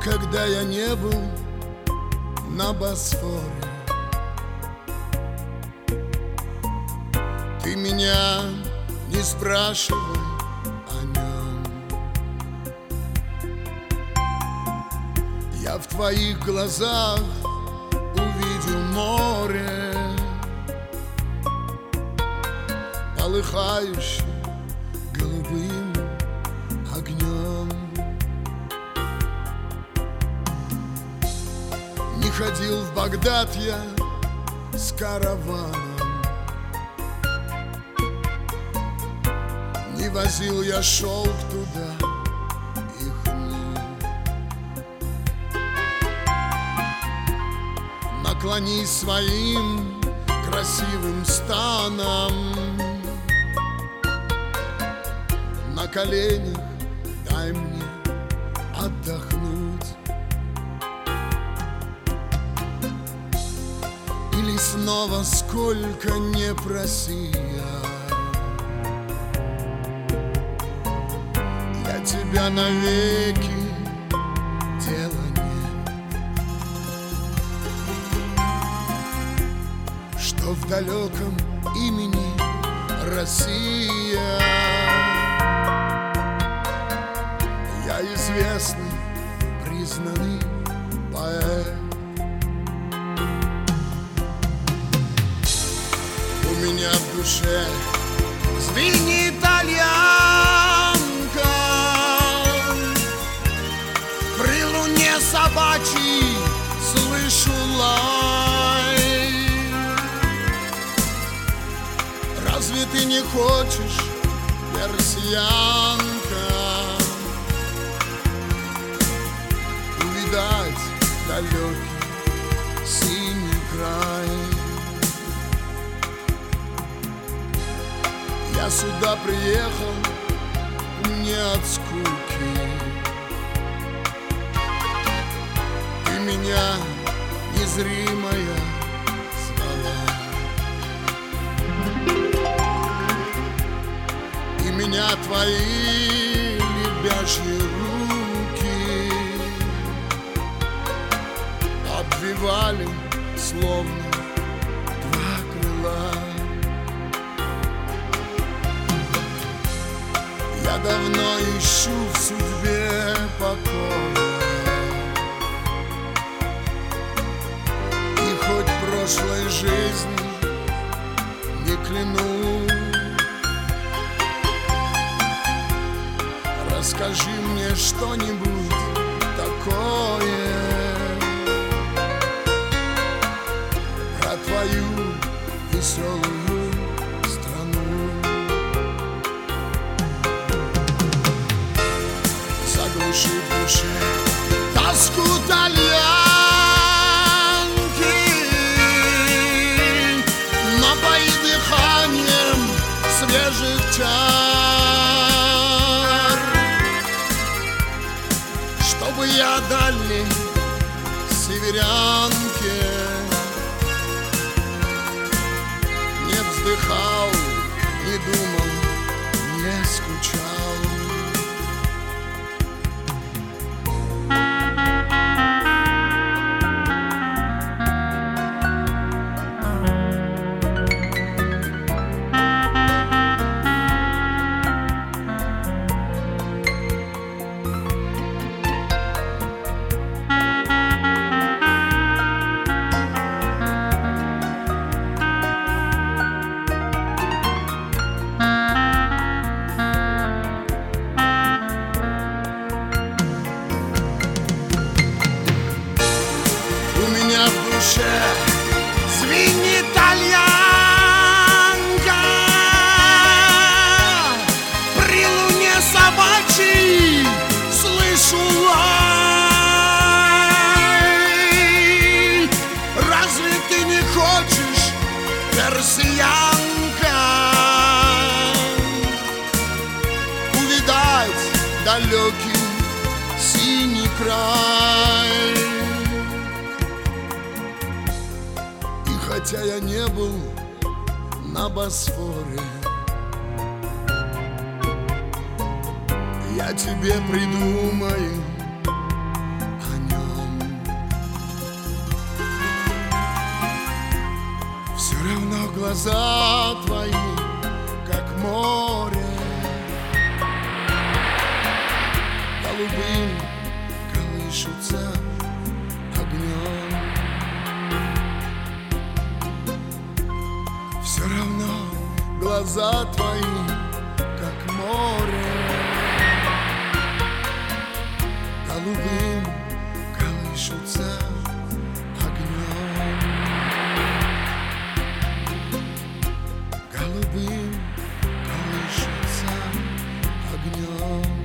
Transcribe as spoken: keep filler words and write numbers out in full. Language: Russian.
Никогда я не был на Босфоре. Ты меня не спрашивай о нем. Я в твоих глазах увидел море, полыхающее голубым огнем. Не ходил в Багдад я с караваном, не возил я шелк туда и хну. Наклонись своим красивым станом, на коленях дай мне отдохнуть. Или снова, сколько не проси я, я тебя навеки дела нет. Что в далеком имени Россия я известный, признанный поэт. У меня в душе звенит итальянка, при луне собачьей слышу лай. Разве ты не хочешь, персиянка, увидать далекий синий край? Я сюда приехал не от скуки. Ты меня незримая звала, и меня твои лебяжьи руки обвивали, словно два крыла. Я давно ищу в судьбе покоя, и хоть прошлой жизни не кляну, расскажи мне что-нибудь такое про твою веселую страну. Заглуши в душе тоску тальянки, напои дыханием свежих чар, чтобы я дальней северянке не вздыхал, не думал, не скучал. Звенит итальянка, при луне собачьей слышу лай. Разве ты не хочешь, персиянка, увидать далекий синий край? Хотя я не был на Босфоре, я тебе придумаю о Глаза твои, как море, голубым колышутся огнем. Все равно глаза твои, как море, голубым колышутся огнем. Голубым колышутся огнем.